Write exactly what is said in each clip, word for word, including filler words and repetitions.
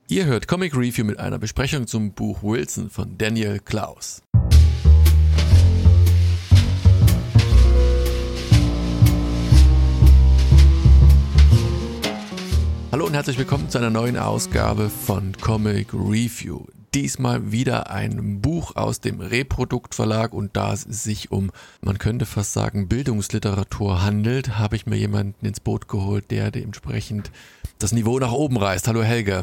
Ihr hört Comic Review mit einer Besprechung zum Buch Wilson von Daniel Clowes. Hallo und herzlich willkommen zu einer neuen Ausgabe von Comic Review. Diesmal wieder ein Buch aus dem Reprodukt Verlag, und da es sich um, man könnte fast sagen, Bildungsliteratur handelt, habe ich mir jemanden ins Boot geholt, der dementsprechend das Niveau nach oben reißt. Hallo Helge.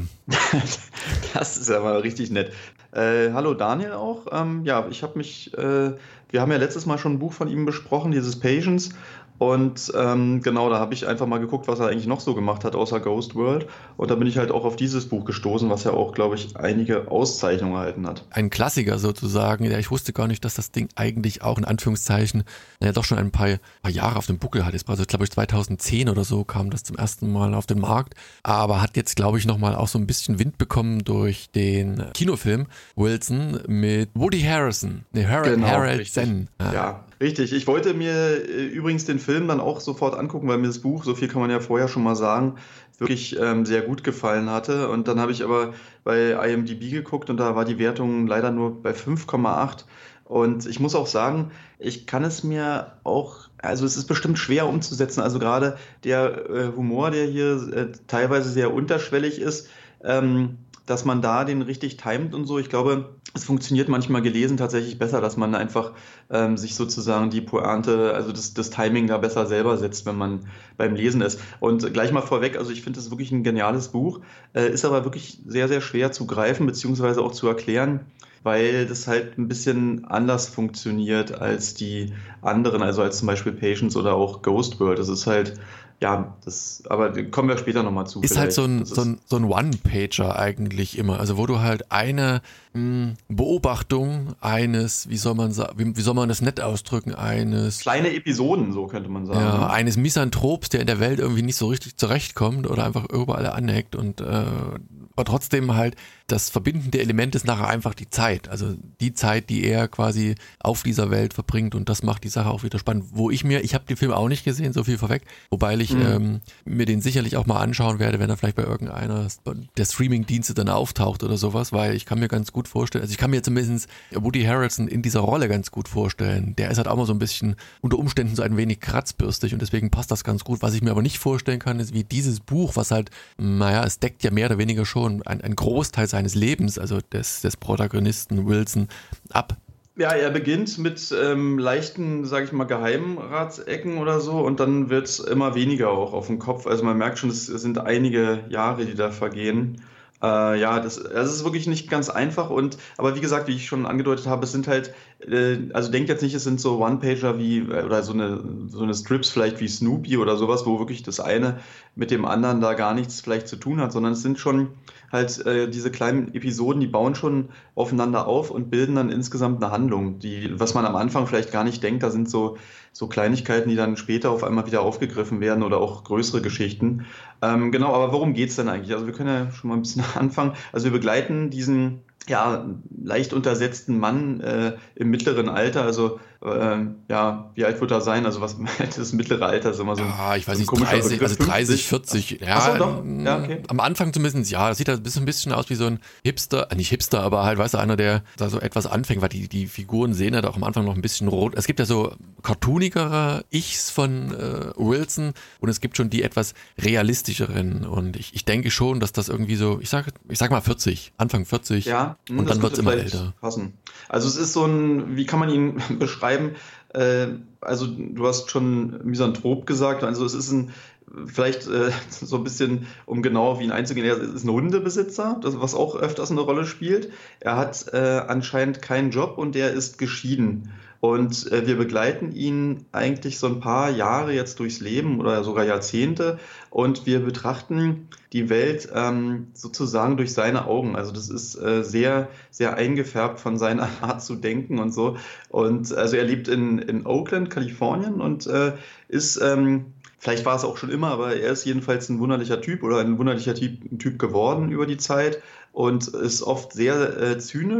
Das ist ja mal richtig nett. Äh, hallo Daniel auch. Ähm, ja, ich habe mich, äh, wir haben ja letztes Mal schon ein Buch von ihm besprochen, dieses Patience. Und ähm, genau, da habe ich einfach mal geguckt, was er eigentlich noch so gemacht hat, außer Ghost World. Und da bin ich halt auch auf dieses Buch gestoßen, was ja auch, glaube ich, einige Auszeichnungen erhalten hat. Ein Klassiker sozusagen. Ja, ich wusste gar nicht, dass das Ding eigentlich auch in Anführungszeichen, naja, doch schon ein paar, paar Jahre auf dem Buckel hat. Jetzt war so, glaube ich, zweitausendzehn oder so kam das zum ersten Mal auf den Markt. Aber hat jetzt, glaube ich, nochmal auch so ein bisschen Wind bekommen durch den Kinofilm Wilson mit Woody Harrelson. Nee, Har- genau, Harrelson. Ah. Ja, richtig. Ich wollte mir äh, übrigens den Film dann auch sofort angucken, weil mir das Buch, so viel kann man ja vorher schon mal sagen, wirklich ähm, sehr gut gefallen hatte. Und dann habe ich aber bei I M D B geguckt und da war die Wertung leider nur bei fünf Komma acht. Und ich muss auch sagen, ich kann es mir auch, also es ist bestimmt schwer umzusetzen. Also gerade der äh, Humor, der hier äh, teilweise sehr unterschwellig ist, ähm, dass man da den richtig timet und so. Ich glaube, es funktioniert manchmal gelesen tatsächlich besser, dass man einfach ähm, sich sozusagen die Pointe, also das, das Timing da besser selber setzt, wenn man beim Lesen ist. Und gleich mal vorweg, also ich finde das wirklich ein geniales Buch, äh, ist aber wirklich sehr, sehr schwer zu greifen, beziehungsweise auch zu erklären, weil das halt ein bisschen anders funktioniert als die anderen, also als zum Beispiel Patience oder auch Ghost World. Das ist halt, ja, das, aber kommen wir später nochmal zu. Ist vielleicht. halt so ein, Das so ein, so ein One-Pager eigentlich immer, also wo du halt eine mh, Beobachtung eines, wie soll man sagen, wie, wie soll man das nett ausdrücken, eines kleine Episoden, so könnte man sagen. Ja, ne? eines Misanthrops, der in der Welt irgendwie nicht so richtig zurechtkommt oder einfach überall aneckt und äh, aber trotzdem halt das verbindende Element ist nachher einfach die Zeit, also die Zeit, die er quasi auf dieser Welt verbringt, und das macht die Sache auch wieder spannend. Wo ich mir, ich habe den Film auch nicht gesehen, so viel vorweg, wobei ich mhm. ähm, mir den sicherlich auch mal anschauen werde, wenn er vielleicht bei irgendeiner der Streaming-Dienste dann auftaucht oder sowas, weil ich kann mir ganz gut vorstellen, also ich kann mir zumindest Woody Harrelson in dieser Rolle ganz gut vorstellen. Der ist halt auch mal so ein bisschen unter Umständen so ein wenig kratzbürstig und deswegen passt das ganz gut. Was ich mir aber nicht vorstellen kann, ist wie dieses Buch, was halt, naja, es deckt ja mehr oder weniger schon ein, ein Großteil seines Lebens, also des, des Protagonisten Wilson, ab. Ja, er beginnt mit ähm, leichten, sage ich mal, Geheimratsecken oder so, und dann wird es immer weniger auch auf dem Kopf. Also man merkt schon, es sind einige Jahre, die da vergehen. Äh, ja, das, das ist wirklich nicht ganz einfach, und aber wie gesagt, wie ich schon angedeutet habe, es sind halt, äh, also denkt jetzt nicht, es sind so One-Pager wie, oder so eine, so eine Strips vielleicht wie Snoopy oder sowas, wo wirklich das eine mit dem anderen da gar nichts vielleicht zu tun hat, sondern es sind schon halt äh, diese kleinen Episoden, die bauen schon aufeinander auf und bilden dann insgesamt eine Handlung, die, was man am Anfang vielleicht gar nicht denkt, da sind so, so Kleinigkeiten, die dann später auf einmal wieder aufgegriffen werden oder auch größere Geschichten. Ähm, genau, aber worum geht's denn eigentlich? Also wir können ja schon mal ein bisschen anfangen. Also wir begleiten diesen, ja, leicht untersetzten Mann äh, im mittleren Alter, also äh, ja, wie alt wird er sein? Also was das mittlere Alter ist immer so ein, ja, ich weiß so nicht, dreißig, also dreißig, vierzig, ja, Ach so, doch. Ja, okay. Am Anfang zumindest, ja, das sieht halt ein bisschen aus wie so ein Hipster, äh, nicht Hipster, aber halt, weißt du, einer, der da so etwas anfängt, weil die, die Figuren sehen halt auch am Anfang noch ein bisschen rot. Es gibt ja so cartoonigere Ichs von äh, Wilson und es gibt schon die etwas realistischeren, und ich, ich denke schon, dass das irgendwie so, ich sag, ich sag mal vierzig, Anfang vierzig, ja, und dann wird es immer älter. Passen. Also es ist so ein, wie kann man ihn beschreiben? Äh, also du hast schon Misanthrop gesagt, also es ist ein, vielleicht äh, so ein bisschen, um genau auf ihn einzugehen, er ist ein Hundebesitzer, das, was auch öfters eine Rolle spielt. Er hat äh, anscheinend keinen Job und er ist geschieden. Und äh, wir begleiten ihn eigentlich so ein paar Jahre jetzt durchs Leben oder sogar Jahrzehnte, und wir betrachten die Welt ähm, sozusagen durch seine Augen. Also das ist äh, sehr, sehr eingefärbt von seiner Art zu denken und so. Und also er lebt in, in Oakland, Kalifornien, und äh, ist, ähm, vielleicht war es auch schon immer, aber er ist jedenfalls ein wunderlicher Typ oder ein wunderlicher Typ, Typ geworden über die Zeit und ist oft sehr äh, zynisch.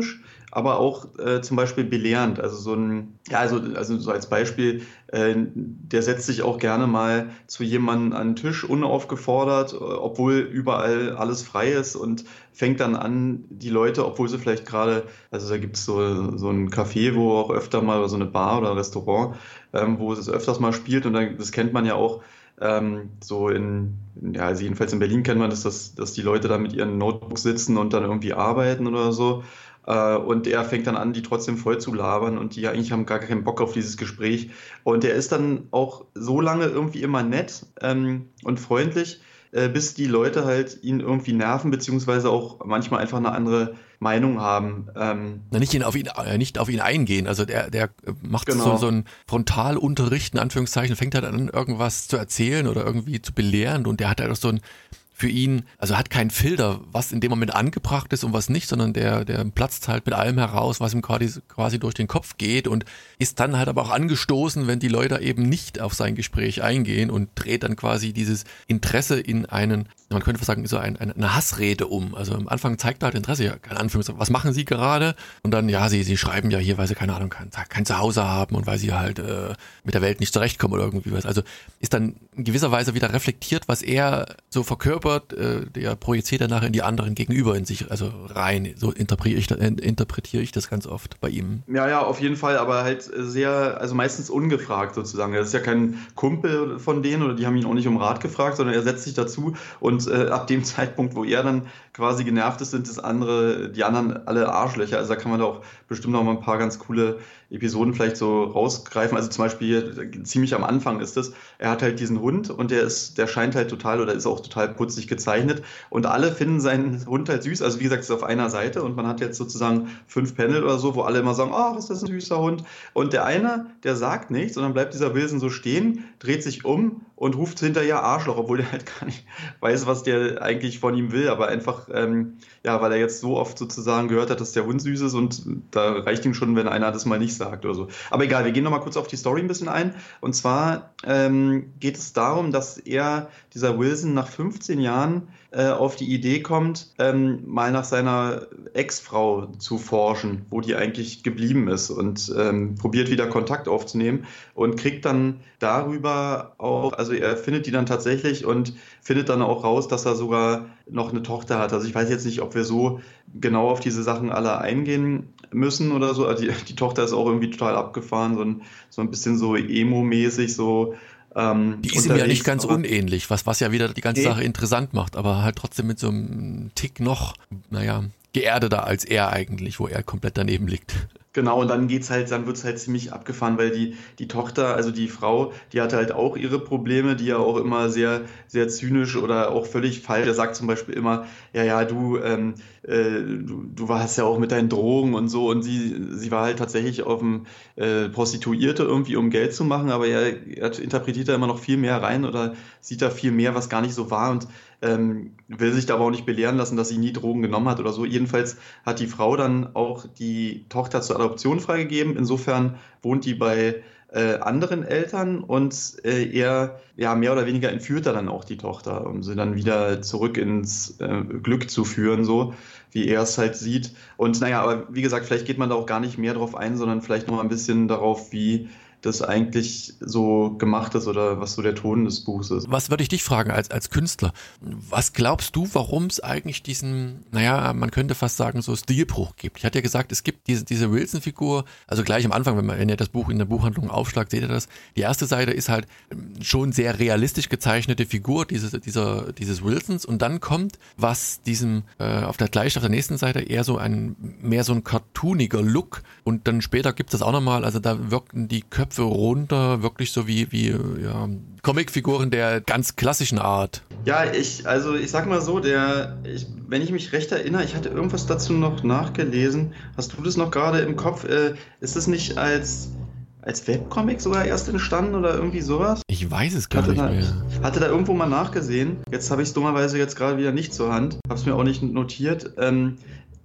aber auch äh, zum Beispiel belehrend. Also so ein, ja, also, also so als Beispiel, äh, der setzt sich auch gerne mal zu jemandem an den Tisch unaufgefordert, äh, obwohl überall alles frei ist und fängt dann an, die Leute, obwohl sie vielleicht gerade, also da gibt es so, so ein Café, wo auch öfter mal, oder so eine Bar oder ein Restaurant, ähm, wo es öfters mal spielt und dann, das kennt man ja auch, ähm, so in, ja, also jedenfalls in Berlin kennt man das, dass, dass die Leute da mit ihren Notebooks sitzen und dann irgendwie arbeiten oder so. Äh, und er fängt dann an, die trotzdem voll zu labern und die eigentlich haben gar keinen Bock auf dieses Gespräch. Und er ist dann auch so lange irgendwie immer nett ähm, und freundlich, äh, bis die Leute halt ihn irgendwie nerven, beziehungsweise auch manchmal einfach eine andere Meinung haben. Ähm, Na, nicht, ihn auf ihn, äh, nicht auf ihn eingehen. Also der, der macht Genau. so, so ein Frontalunterricht, in Anführungszeichen, fängt halt an, irgendwas zu erzählen oder irgendwie zu belehren und der hat halt auch so ein für ihn, also hat keinen Filter, was in dem Moment angebracht ist und was nicht, sondern der, der platzt halt mit allem heraus, was ihm quasi, quasi durch den Kopf geht und ist dann halt aber auch angestoßen, wenn die Leute eben nicht auf sein Gespräch eingehen und dreht dann quasi dieses Interesse in einen, man könnte fast sagen, so ein, eine Hassrede um. Also am Anfang zeigt er halt Interesse, ja, keine Anführungszeichen, was machen Sie gerade? Und dann, ja, sie, sie schreiben ja hier, weil sie, keine Ahnung, kein, kein Zuhause haben und weil sie halt äh, mit der Welt nicht zurechtkommen oder irgendwie was. Also ist dann in gewisser Weise wieder reflektiert, was er so verkörpert, der projiziert er nachher in die anderen gegenüber in sich, also rein, so interpretiere ich, interpretiere ich das ganz oft bei ihm. Ja, ja, auf jeden Fall, aber halt sehr, also meistens ungefragt sozusagen. Er ist ja kein Kumpel von denen oder die haben ihn auch nicht um Rat gefragt, sondern er setzt sich dazu und äh, ab dem Zeitpunkt, wo er dann quasi genervt ist, sind das andere, die anderen alle Arschlöcher. Also da kann man da auch bestimmt noch mal ein paar ganz coole Episoden vielleicht so rausgreifen. Also zum Beispiel ziemlich am Anfang ist es, er hat halt diesen Hund und der ist, der scheint halt total oder ist auch total putzig gezeichnet und alle finden seinen Hund halt süß. Also wie gesagt, es ist auf einer Seite und man hat jetzt sozusagen fünf Panel oder so, wo alle immer sagen, ach, ist das ein süßer Hund. Und der eine, der sagt nichts und dann bleibt dieser Wilson so stehen, dreht sich um und ruft hinterher Arschloch, obwohl der halt gar nicht weiß, was der eigentlich von ihm will, aber einfach, ähm, ja, weil er jetzt so oft sozusagen gehört hat, dass der Hund süß ist und da reicht ihm schon, wenn einer das mal nicht sagt oder so. Aber egal, wir gehen nochmal kurz auf die Story ein bisschen ein und zwar ähm, geht es darum, dass er, dieser Wilson, nach fünfzehn Jahren äh, auf die Idee kommt, ähm, mal nach seiner Ex-Frau zu forschen, wo die eigentlich geblieben ist und ähm, probiert wieder Kontakt aufzunehmen und kriegt dann darüber auch, also er findet die dann tatsächlich und findet dann auch raus, dass er sogar noch eine Tochter hat. Also ich weiß jetzt nicht, ob wir so genau auf diese Sachen alle eingehen müssen oder so. Also die, die Tochter ist auch irgendwie total abgefahren, so ein, so ein bisschen so emo-mäßig, so Ähm, die ist ihm ja nicht ganz aber, unähnlich, was, was ja wieder die ganze nee. Sache interessant macht, aber halt trotzdem mit so einem Tick noch, naja, geerdeter als er eigentlich, wo er komplett daneben liegt. Genau, und dann geht's halt, dann wird's halt ziemlich abgefahren, weil die, die Tochter, also die Frau, die hatte halt auch ihre Probleme, die ja auch immer sehr, sehr zynisch oder auch völlig falsch. Er sagt zum Beispiel immer, ja, ja, du, ähm, äh, du, du warst ja auch mit deinen Drogen und so und sie, sie war halt tatsächlich auf dem äh, Prostituierte irgendwie, um Geld zu machen, aber er, er interpretiert da immer noch viel mehr rein oder sieht da viel mehr, was gar nicht so war und Ähm, will sich da aber auch nicht belehren lassen, dass sie nie Drogen genommen hat oder so. Jedenfalls hat die Frau dann auch die Tochter zur Adoption freigegeben. Insofern wohnt die bei äh, anderen Eltern und äh, er, ja, mehr oder weniger entführt er dann auch die Tochter, um sie dann wieder zurück ins äh, Glück zu führen, so wie er es halt sieht. Und naja, aber wie gesagt, vielleicht geht man da auch gar nicht mehr drauf ein, sondern vielleicht noch mal ein bisschen darauf, wie das eigentlich so gemacht ist oder was so der Ton des Buchs ist. Was würde ich dich fragen als, als Künstler? Was glaubst du, warum es eigentlich diesen, naja, man könnte fast sagen, so Stilbruch gibt? Ich hatte ja gesagt, es gibt diese, diese Wilson-Figur, also gleich am Anfang, wenn, man, wenn ihr das Buch in der Buchhandlung aufschlagt, seht ihr das. Die erste Seite ist halt schon sehr realistisch gezeichnete Figur dieses, dieser, dieses Wilsons und dann kommt, was diesem, äh, auf der gleich auf der nächsten Seite eher so ein, mehr so ein cartooniger Look und dann später gibt es das auch nochmal, also da wirken die Köpfe runter, wirklich so wie, wie ja, Comicfiguren der ganz klassischen Art. Ja, ich, also ich sag mal so, der, ich, wenn ich mich recht erinnere, ich hatte irgendwas dazu noch nachgelesen. Hast du das noch gerade im Kopf? Äh, ist es nicht als, als Webcomic sogar erst entstanden oder irgendwie sowas? Ich weiß es gar hatte nicht da, mehr. Hatte da irgendwo mal nachgesehen. Jetzt habe ich es dummerweise jetzt gerade wieder nicht zur Hand. Habe es mir auch nicht notiert. Ähm,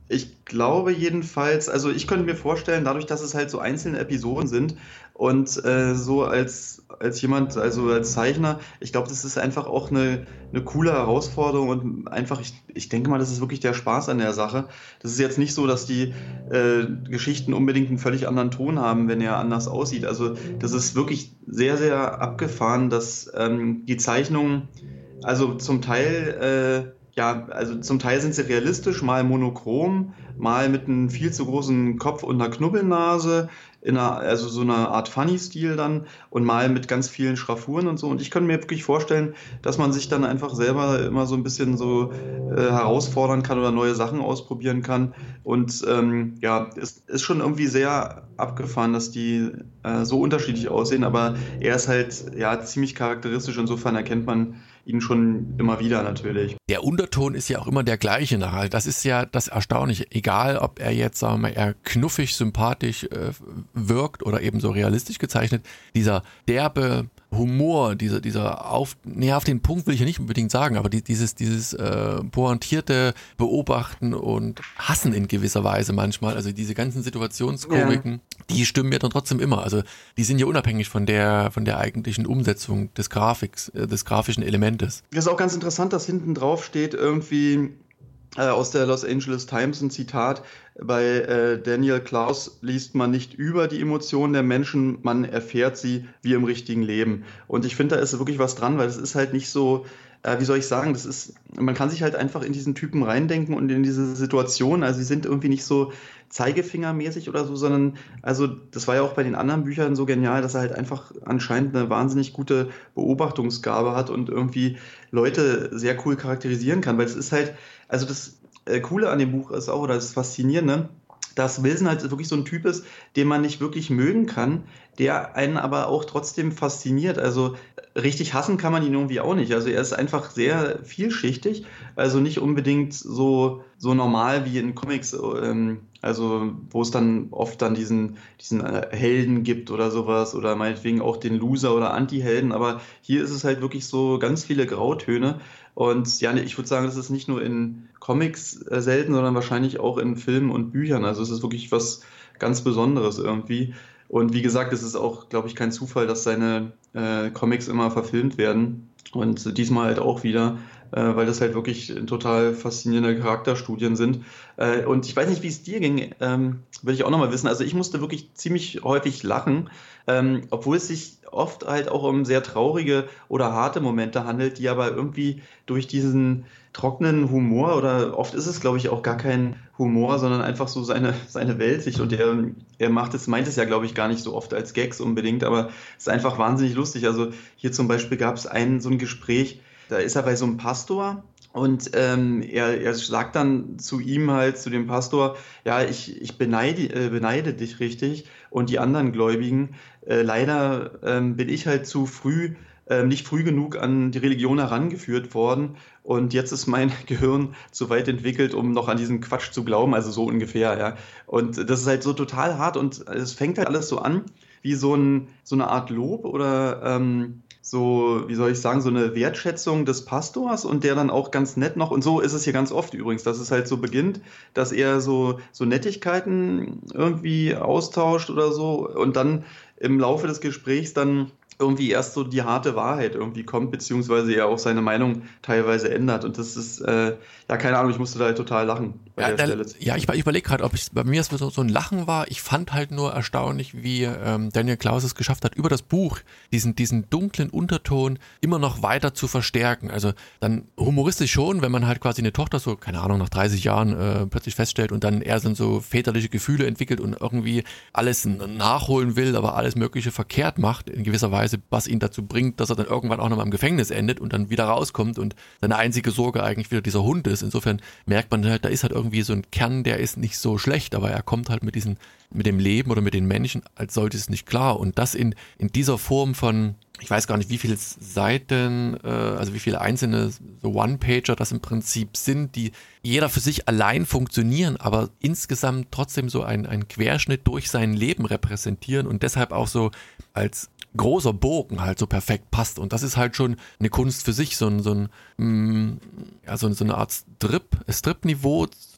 Ich glaube jedenfalls, also ich könnte mir vorstellen, dadurch, dass es halt so einzelne Episoden sind und äh, so als, als jemand, also als Zeichner, ich glaube, das ist einfach auch eine, eine coole Herausforderung und einfach, ich, ich denke mal, das ist wirklich der Spaß an der Sache. Das ist jetzt nicht so, dass die äh, Geschichten unbedingt einen völlig anderen Ton haben, wenn er anders aussieht. Also das ist wirklich sehr, sehr abgefahren, dass ähm, die Zeichnungen, also zum Teil... Äh, Ja, also zum Teil sind sie realistisch, mal monochrom, mal mit einem viel zu großen Kopf und einer Knubbelnase, in einer, also so einer Art Funny-Stil dann und mal mit ganz vielen Schraffuren und so. Und ich könnte mir wirklich vorstellen, dass man sich dann einfach selber immer so ein bisschen so äh, herausfordern kann oder neue Sachen ausprobieren kann. Und ähm, ja, es ist schon irgendwie sehr abgefahren, dass die äh, so unterschiedlich aussehen, aber er ist halt ja ziemlich charakteristisch, insofern erkennt man ihn schon immer wieder natürlich. Der Unterton ist ja auch immer der gleiche nachher. Das ist ja das Erstaunliche. Egal, ob er jetzt, sagen wir mal, eher knuffig, sympathisch äh, wirkt oder eben so realistisch gezeichnet. Dieser derbe Humor, dieser, dieser auf, nee, auf den Punkt will ich ja nicht unbedingt sagen, aber die, dieses, dieses äh, pointierte Beobachten und Hassen in gewisser Weise manchmal, also diese ganzen Situationskomiken, ja. Die stimmen ja dann trotzdem immer. Also die sind ja unabhängig von der, von der eigentlichen Umsetzung des Grafiks, äh, des grafischen Elementes. Das ist auch ganz interessant, dass hinten drauf steht irgendwie äh, aus der Los Angeles Times ein Zitat, bei äh, Daniel Klaus liest man nicht über die Emotionen der Menschen, man erfährt sie wie im richtigen Leben. Und ich finde, da ist wirklich was dran, weil es ist halt nicht so, äh, wie soll ich sagen, das ist, man kann sich halt einfach in diesen Typen reindenken und in diese Situation, also sie sind irgendwie nicht so zeigefingermäßig oder so, sondern, also das war ja auch bei den anderen Büchern so genial, dass er halt einfach anscheinend eine wahnsinnig gute Beobachtungsgabe hat und irgendwie Leute sehr cool charakterisieren kann, weil es ist halt, also das äh, Coole an dem Buch ist auch, oder das Faszinierende, dass Wilson halt wirklich so ein Typ ist, den man nicht wirklich mögen kann, der einen aber auch trotzdem fasziniert. Also richtig hassen kann man ihn irgendwie auch nicht. Also er ist einfach sehr vielschichtig, also nicht unbedingt so, so normal wie in Comics, ähm, also wo es dann oft dann diesen, diesen Helden gibt oder sowas oder meinetwegen auch den Loser oder Anti-Helden, aber hier ist es halt wirklich so ganz viele Grautöne. Und ja, ich würde sagen, das ist nicht nur in Comics äh, selten, sondern wahrscheinlich auch in Filmen und Büchern. Also es ist wirklich was ganz Besonderes irgendwie. Und wie gesagt, es ist auch, glaube ich, kein Zufall, dass seine äh, Comics immer verfilmt werden. Und diesmal halt auch wieder, äh, weil das halt wirklich total faszinierende Charakterstudien sind. Äh, und ich weiß nicht, wie es dir ging, ähm, will ich auch nochmal wissen. Also ich musste wirklich ziemlich häufig lachen, ähm, obwohl es sich oft halt auch um sehr traurige oder harte Momente handelt, die aber irgendwie durch diesen trockenen Humor, oder oft ist es, glaube ich, auch gar kein Humor, sondern einfach so seine, seine Weltsicht. Und er, er macht es, meint es ja, glaube ich, gar nicht so oft als Gags unbedingt, aber es ist einfach wahnsinnig lustig. Also hier zum Beispiel gab es ein so ein Gespräch, da ist er bei so einem Pastor und ähm, er, er sagt dann zu ihm halt, zu dem Pastor, ja, ich, ich beneide, äh, beneide dich richtig und die anderen Gläubigen. Äh, leider ähm, bin ich halt zu früh, äh, nicht früh genug an die Religion herangeführt worden und jetzt ist mein Gehirn zu weit entwickelt, um noch an diesen Quatsch zu glauben, also so ungefähr, ja. Und das ist halt so total hart und es fängt halt alles so an wie so, ein, so eine Art Lob oder ähm, so, wie soll ich sagen, so eine Wertschätzung des Pastors und der dann auch ganz nett noch, und so ist es hier ganz oft übrigens, dass es halt so beginnt, dass er so, so Nettigkeiten irgendwie austauscht oder so und dann im Laufe des Gesprächs dann irgendwie erst so die harte Wahrheit irgendwie kommt, beziehungsweise er auch seine Meinung teilweise ändert. Und das ist, äh, ja, keine Ahnung, ich musste da halt total lachen bei ja, der da, Stelle. Ja, ich, ich überlege gerade, ob ich bei mir es so, so ein Lachen war. Ich fand halt nur erstaunlich, wie ähm, Daniel Klaus es geschafft hat, über das Buch diesen, diesen dunklen Unterton immer noch weiter zu verstärken. Also dann humoristisch schon, wenn man halt quasi eine Tochter so, keine Ahnung, nach dreißig Jahren äh, plötzlich feststellt und dann er dann so väterliche Gefühle entwickelt und irgendwie alles nachholen will, aber alles Mögliche verkehrt macht in gewisser Weise, was ihn dazu bringt, dass er dann irgendwann auch nochmal im Gefängnis endet und dann wieder rauskommt und seine einzige Sorge eigentlich wieder dieser Hund ist. Insofern merkt man halt, da ist halt irgendwie so ein Kern, der ist nicht so schlecht, aber er kommt halt mit diesen, mit dem Leben oder mit den Menschen als solches nicht klar. Und das in, in dieser Form von, ich weiß gar nicht, wie viele Seiten, äh, also wie viele einzelne so One-Pager das im Prinzip sind, die jeder für sich allein funktionieren, aber insgesamt trotzdem so ein, ein Querschnitt durch sein Leben repräsentieren und deshalb auch so als großer Bogen halt so perfekt passt. Und das ist halt schon eine Kunst für sich, so ein, so ein, mh, ja, so, so eine Art Strip, Strip-Niveau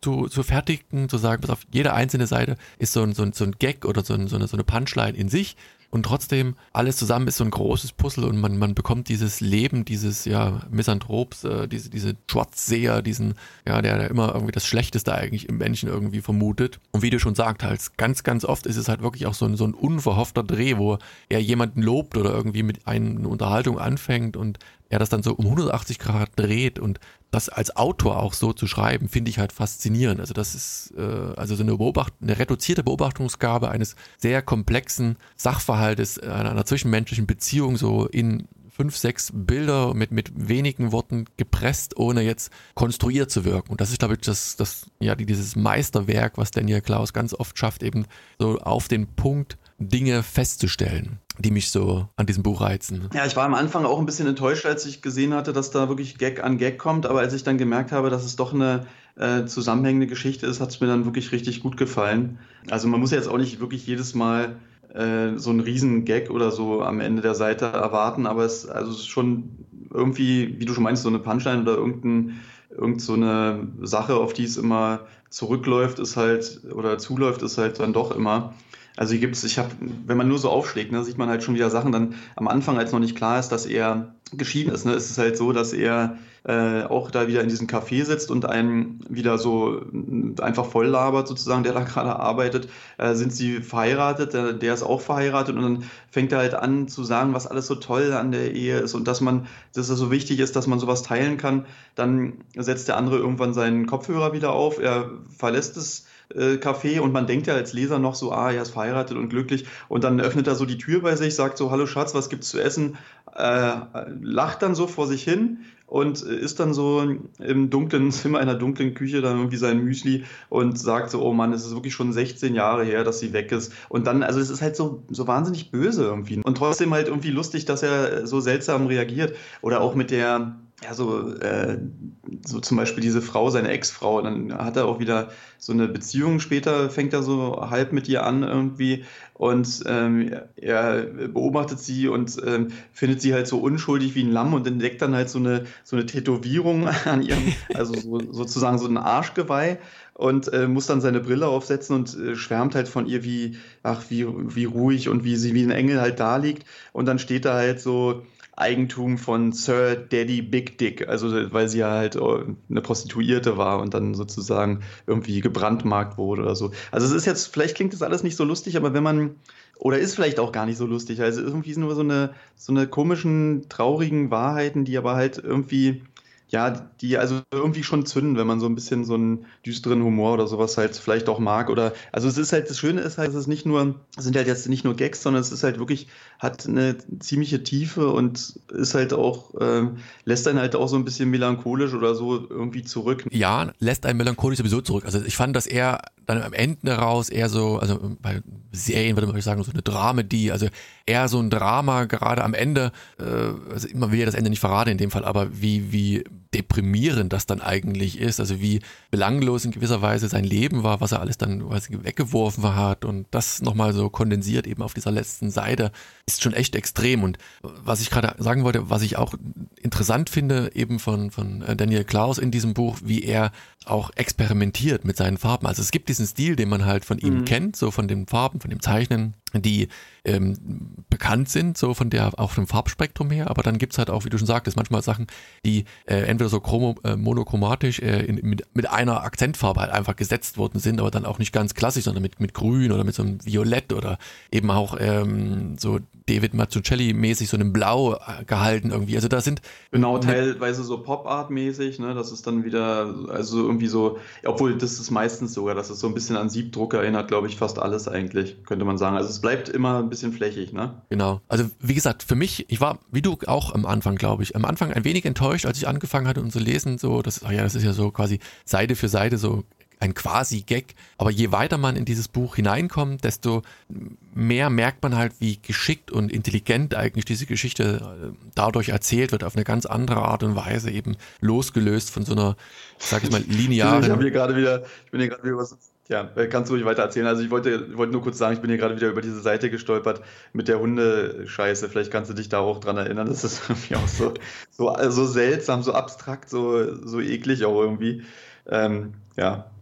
zu, zu fertigen, zu sagen, pass auf, jede einzelne Seite ist so ein, so ein, so ein Gag oder so, ein, so, eine, so eine Punchline in sich. Und trotzdem, alles zusammen ist so ein großes Puzzle und man, man bekommt dieses Leben, dieses, ja, Misanthrops, äh, diese, diese Schwarzseher, diesen, ja, der, der immer irgendwie das Schlechteste eigentlich im Menschen irgendwie vermutet. Und wie du schon sagst, halt, ganz, ganz oft ist es halt wirklich auch so ein, so ein unverhoffter Dreh, wo er jemanden lobt oder irgendwie mit einer Unterhaltung anfängt und er das dann so um hundertachtzig Grad dreht und das als Autor auch so zu schreiben, finde ich halt faszinierend. Also das ist äh, also so eine Beobacht eine reduzierte Beobachtungsgabe eines sehr komplexen Sachverhaltes einer, einer zwischenmenschlichen Beziehung so in fünf, sechs Bilder mit mit wenigen Worten gepresst, ohne jetzt konstruiert zu wirken. Und das ist, glaube ich, das das ja dieses Meisterwerk, was Daniel Klaus ganz oft schafft, eben so auf den Punkt Dinge festzustellen, die mich so an diesem Buch reizen. Ja, ich war am Anfang auch ein bisschen enttäuscht, als ich gesehen hatte, dass da wirklich Gag an Gag kommt, aber als ich dann gemerkt habe, dass es doch eine äh, zusammenhängende Geschichte ist, hat es mir dann wirklich richtig gut gefallen. Also man muss ja jetzt auch nicht wirklich jedes Mal äh, so einen riesen Gag oder so am Ende der Seite erwarten, aber es, also es ist schon irgendwie, wie du schon meinst, so eine Punchline oder irgendein, irgend so eine Sache, auf die es immer zurückläuft, ist halt, oder zuläuft, ist halt dann doch immer. Also hier gibt es, ich habe, wenn man nur so aufschlägt, ne, sieht man halt schon wieder Sachen dann am Anfang, als noch nicht klar ist, dass er geschieden ist. Ne, ist es halt so, dass er äh, auch da wieder in diesem Café sitzt und einen wieder so einfach voll labert sozusagen, der da gerade arbeitet. Äh, sind sie verheiratet? Der, der ist auch verheiratet und dann fängt er halt an zu sagen, was alles so toll an der Ehe ist und dass man, dass es so wichtig ist, dass man sowas teilen kann. Dann setzt der andere irgendwann seinen Kopfhörer wieder auf, er verlässt es Café und man denkt ja als Leser noch so, ah, er ist verheiratet und glücklich und dann öffnet er so die Tür bei sich, sagt so, hallo Schatz, was gibt's zu essen, äh, lacht dann so vor sich hin und ist dann so im dunklen Zimmer, in einer dunklen Küche dann irgendwie sein Müsli und sagt so, oh Mann, es ist wirklich schon sechzehn Jahre her, dass sie weg ist und dann, also es ist halt so, so wahnsinnig böse irgendwie und trotzdem halt irgendwie lustig, dass er so seltsam reagiert oder auch mit der ja, so, äh, so zum Beispiel diese Frau, seine Ex-Frau, dann hat er auch wieder so eine Beziehung später, fängt er so halb mit ihr an irgendwie und ähm, er beobachtet sie und ähm, findet sie halt so unschuldig wie ein Lamm und entdeckt dann halt so eine, so eine Tätowierung an ihrem, also so, sozusagen so ein Arschgeweih und äh, muss dann seine Brille aufsetzen und äh, schwärmt halt von ihr, wie, ach, wie, wie ruhig und wie sie wie ein Engel halt da liegt und dann steht da halt so Eigentum von Sir Daddy Big Dick, also weil sie ja halt eine Prostituierte war und dann sozusagen irgendwie gebrandmarkt wurde oder so. Also es ist jetzt, vielleicht klingt das alles nicht so lustig, aber wenn man, oder ist vielleicht auch gar nicht so lustig, also irgendwie sind nur so eine, so eine komischen, traurigen Wahrheiten, die aber halt irgendwie, ja, die also irgendwie schon zünden, wenn man so ein bisschen so einen düsteren Humor oder sowas halt vielleicht auch mag oder, also es ist halt, das Schöne ist halt, dass es nicht nur, es sind halt jetzt nicht nur Gags, sondern es ist halt wirklich, hat eine ziemliche Tiefe und ist halt auch, ähm, lässt einen halt auch so ein bisschen melancholisch oder so irgendwie zurück. Ja, lässt einen melancholisch sowieso zurück. Also ich fand, dass er dann am Ende raus eher so, also bei Serien würde man sagen, so eine Dramedie, also eher so ein Drama, gerade am Ende, äh, also man will ja das Ende nicht verraten in dem Fall, aber wie, wie deprimierend das dann eigentlich ist, also wie belanglos in gewisser Weise sein Leben war, was er alles dann quasi weggeworfen hat und das nochmal so kondensiert eben auf dieser letzten Seite, ist schon echt extrem und was ich gerade sagen wollte, was ich auch interessant finde eben von, von Daniel Klaus in diesem Buch, wie er auch experimentiert mit seinen Farben, also es gibt diesen Stil, den man halt von ihm mhm. kennt, so von den Farben, von dem Zeichnen, die ähm, bekannt sind, so von der, auch vom Farbspektrum her, aber dann gibt's halt auch, wie du schon sagtest, manchmal Sachen, die äh, entweder so chromo, äh, monochromatisch äh, in, mit, mit einer Akzentfarbe halt einfach gesetzt worden sind, aber dann auch nicht ganz klassisch, sondern mit, mit Grün oder mit so einem Violett oder eben auch ähm, so David Mazzucchelli-mäßig so einem Blau äh, gehalten irgendwie, also da sind... Genau, teilweise so Pop-Art-mäßig, ne, das ist dann wieder, also irgendwie so, obwohl das ist meistens sogar, dass es so ein bisschen an Siebdruck erinnert, glaube ich, fast alles eigentlich, könnte man sagen, also es bleibt immer ein bisschen flächig, ne? Genau. Also wie gesagt, für mich, ich war, wie du auch am Anfang, glaube ich, am Anfang ein wenig enttäuscht, als ich angefangen hatte und zu lesen, so, das, ach ja, das ist ja so quasi Seite für Seite so ein quasi Gag. Aber je weiter man in dieses Buch hineinkommt, desto mehr merkt man halt, wie geschickt und intelligent eigentlich diese Geschichte dadurch erzählt wird, auf eine ganz andere Art und Weise, eben losgelöst von so einer, sag ich mal, linearen... Ich habe hier gerade wieder, ich bin hier gerade wieder was... Ja, kannst du ruhig weiter erzählen. Also ich wollte, wollte nur kurz sagen, ich bin hier gerade wieder über diese Seite gestolpert mit der Hundescheiße. Vielleicht kannst du dich da auch dran erinnern. Das ist irgendwie auch so, so, so seltsam, so abstrakt, so, so eklig auch irgendwie. Ähm, ja.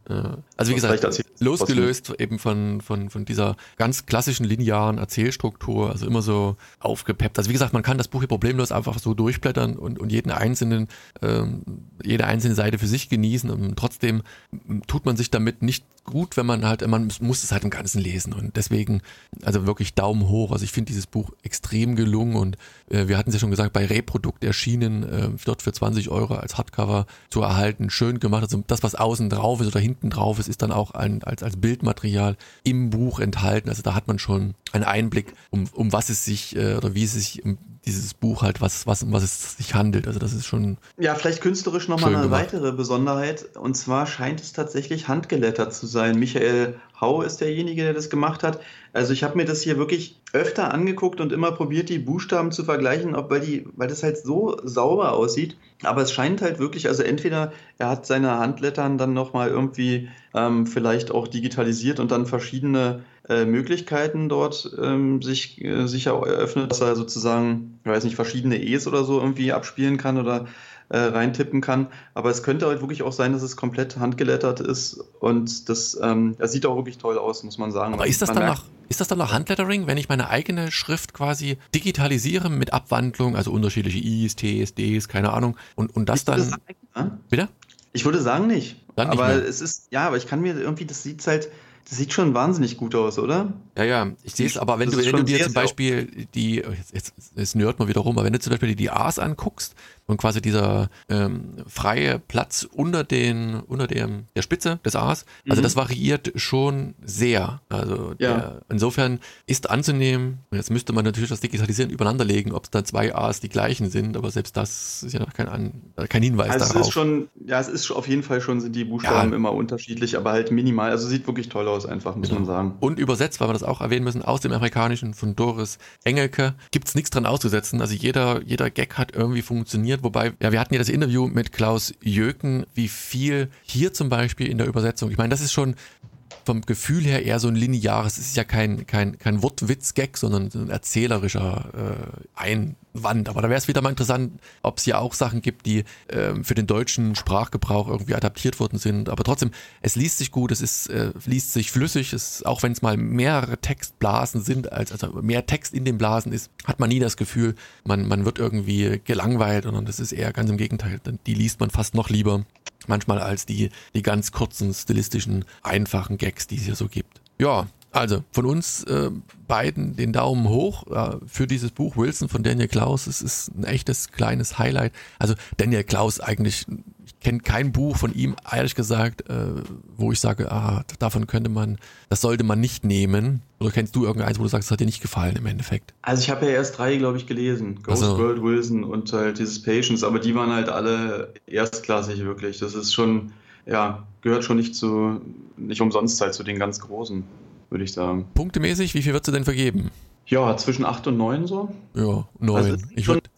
Ja. Also wie Was gesagt, vielleicht erzählt- losgelöst eben von, von, von dieser ganz klassischen linearen Erzählstruktur, also immer so aufgepeppt. Also wie gesagt, man kann das Buch hier problemlos einfach so durchblättern und, und jeden einzelnen, ähm, jede einzelne Seite für sich genießen und trotzdem tut man sich damit nicht gut, wenn man halt, man muss es halt im Ganzen lesen und deswegen, also wirklich Daumen hoch. Also ich finde dieses Buch extrem gelungen und äh, wir hatten es ja schon gesagt, bei Reprodukt erschienen, äh, dort für zwanzig Euro als Hardcover zu erhalten, schön gemacht. Also das, was außen drauf ist oder hinten drauf ist, ist dann auch ein, als, als Bildmaterial im Buch enthalten. Also da hat man schon einen Einblick, um, um was es sich äh, oder wie es sich um dieses Buch halt, was, was, um was es sich handelt. Also das ist schon. Ja, vielleicht künstlerisch nochmal eine gemacht. weitere Besonderheit. Und zwar scheint es tatsächlich handgelettert zu sein. Michael Hau ist derjenige, der das gemacht hat. Also ich habe mir das hier wirklich öfter angeguckt und immer probiert, die Buchstaben zu vergleichen, ob weil, die, weil das halt so sauber aussieht. Aber es scheint halt wirklich, also entweder er hat seine Handlettern dann nochmal irgendwie ähm, vielleicht auch digitalisiert und dann verschiedene äh, Möglichkeiten dort ähm, sich äh, sicher eröffnet, dass er sozusagen, ich weiß nicht, verschiedene E's oder so irgendwie abspielen kann oder äh, reintippen kann. Aber es könnte halt wirklich auch sein, dass es komplett handgelettert ist und das, ähm, das sieht auch wirklich toll aus, muss man sagen. Aber ist das Man dann merkt- noch, ist das dann noch Handlettering, wenn ich meine eigene Schrift quasi digitalisiere mit Abwandlung, also unterschiedliche I's, T's, D's, keine Ahnung, und, und das Ich würde dann, sagen, ja. bitte? Ich würde sagen nicht. Dann nicht aber mehr. es ist, ja, aber ich kann mir irgendwie, das sieht halt, das sieht schon wahnsinnig gut aus, oder? Ja, ja, ich sehe es, aber wenn Das du, ist wenn du schon dir sehr, zum sehr Beispiel die, jetzt, jetzt, jetzt nerd mal wieder rum, aber wenn du zum Beispiel die A's anguckst und quasi dieser ähm, freie Platz unter den, unter dem, der Spitze des A's, also Mhm. das variiert schon sehr. Also Ja. der, insofern ist anzunehmen, jetzt müsste man natürlich das Digitalisieren übereinander legen, ob es dann zwei A's die gleichen sind, aber selbst das ist ja noch kein, An, kein Hinweis Also es darauf. ist schon, ja, es ist auf jeden Fall schon, sind die Buchstaben Ja. immer unterschiedlich, aber halt minimal. Also sieht wirklich toll aus, einfach, muss Genau. man sagen. Und übersetzt, weil wir das auch erwähnen müssen, aus dem Amerikanischen von Doris Engelke, gibt's nichts dran auszusetzen. Also jeder, jeder Gag hat irgendwie funktioniert, wobei, ja, wir hatten ja das Interview mit Klaus Jöken, wie viel hier zum Beispiel in der Übersetzung, ich meine, das ist schon vom Gefühl her eher so ein lineares, es ist ja kein, kein, kein Wortwitz-Gag, sondern so ein erzählerischer äh, Einwand. Aber da wäre es wieder mal interessant, ob es ja auch Sachen gibt, die ähm, für den deutschen Sprachgebrauch irgendwie adaptiert worden sind. Aber trotzdem, es liest sich gut, es ist, äh, liest sich flüssig, es, auch wenn es mal mehrere Textblasen sind, als, also mehr Text in den Blasen ist, hat man nie das Gefühl, man, man wird irgendwie gelangweilt, sondern das ist eher ganz im Gegenteil. Die liest man fast noch lieber. Manchmal als die, die ganz kurzen, stilistischen, einfachen Gags, die es hier so gibt. Ja, also von uns äh, beiden den Daumen hoch äh, für dieses Buch Wilson von Daniel Klaus. Es ist ein echtes kleines Highlight. Also Daniel Klaus eigentlich, ich kenne kein Buch von ihm, ehrlich gesagt, äh, wo ich sage, ah, davon könnte man, das sollte man nicht nehmen. Oder kennst du irgendeins, wo du sagst, das hat dir nicht gefallen im Endeffekt? Also ich habe ja erst drei, glaube ich, gelesen. Ghost Also- World Wilson und halt dieses Patience, aber die waren halt alle erstklassig wirklich. Das ist schon, ja, gehört schon nicht zu, nicht umsonst halt zu den ganz Großen, würde ich sagen. Punktemäßig, wie viel würdest du denn vergeben? Ja, zwischen acht und neun so. Ja, neun. Also es ist, ich schon, würde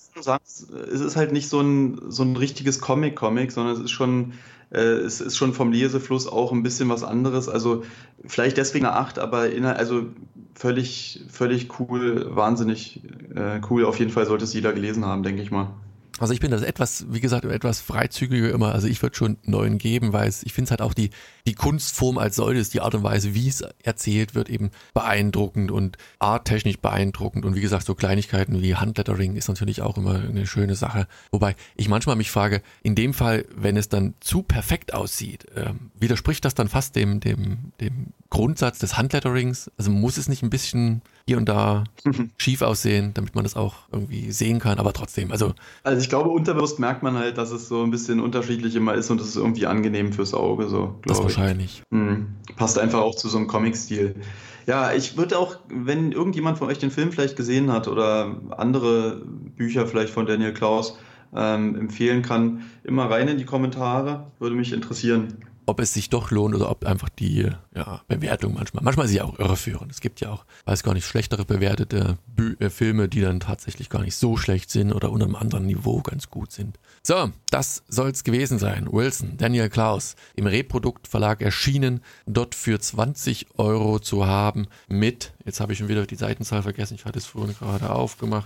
es ist halt nicht so ein, so ein richtiges Comic-Comic, sondern es ist schon, äh, es ist schon vom Lesefluss auch ein bisschen was anderes. Also vielleicht deswegen eine acht, aber inhalt, also völlig, völlig cool, wahnsinnig äh, cool. Auf jeden Fall sollte es jeder gelesen haben, denke ich mal. Also ich bin das etwas, wie gesagt, etwas freizügiger immer. Also ich würde schon neun geben, weil es, ich finde es halt auch die, die Kunstform als solches, die Art und Weise, wie es erzählt wird, eben beeindruckend und arttechnisch beeindruckend. Und wie gesagt, so Kleinigkeiten wie Handlettering ist natürlich auch immer eine schöne Sache. Wobei ich manchmal mich frage, in dem Fall, wenn es dann zu perfekt aussieht, ähm, widerspricht das dann fast dem, dem, dem Grundsatz des Handletterings? Also muss es nicht ein bisschen hier und da schief aussehen, damit man das auch irgendwie sehen kann, aber trotzdem, also Also ich glaube, unterbewusst merkt man halt, dass es so ein bisschen unterschiedlich immer ist und es ist irgendwie angenehm fürs Auge, so das glaube ich. wahrscheinlich. Hm. Passt einfach auch zu so einem Comic-Stil. Ja, ich würde auch, wenn irgendjemand von euch den Film vielleicht gesehen hat oder andere Bücher vielleicht von Daniel Klaus ähm, empfehlen kann, immer rein in die Kommentare, würde mich interessieren. Ob es sich doch lohnt oder ob einfach die ja, Bewertung manchmal, manchmal ist sie auch irreführend. Es gibt ja auch, weiß gar nicht, schlechtere bewertete Bü äh, Filme, die dann tatsächlich gar nicht so schlecht sind oder unter einem anderen Niveau ganz gut sind. So, das soll's gewesen sein. Wilson, Daniel Klaus, im Reprodukt Verlag erschienen, dort für zwanzig Euro zu haben mit, jetzt habe ich schon wieder die Seitenzahl vergessen, ich hatte es vorhin gerade aufgemacht,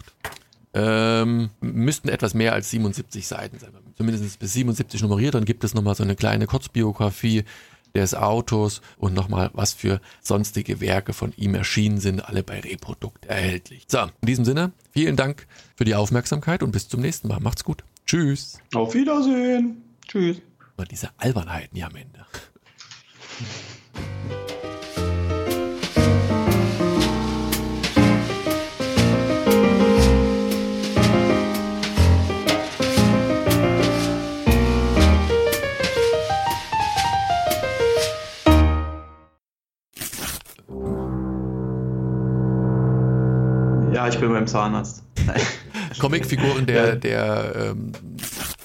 Ähm, müssten etwas mehr als siebenundsiebzig Seiten sein, zumindest bis siebenundsiebzig nummeriert, dann gibt es nochmal so eine kleine Kurzbiografie des Autos und nochmal, was für sonstige Werke von ihm erschienen sind, alle bei Reprodukt erhältlich. So, in diesem Sinne, vielen Dank für die Aufmerksamkeit und bis zum nächsten Mal. Macht's gut. Tschüss. Auf Wiedersehen. Tschüss. Mal diese Albernheiten hier am Ende. Ja, ich bin beim Zahnarzt. Comicfiguren der, der ähm,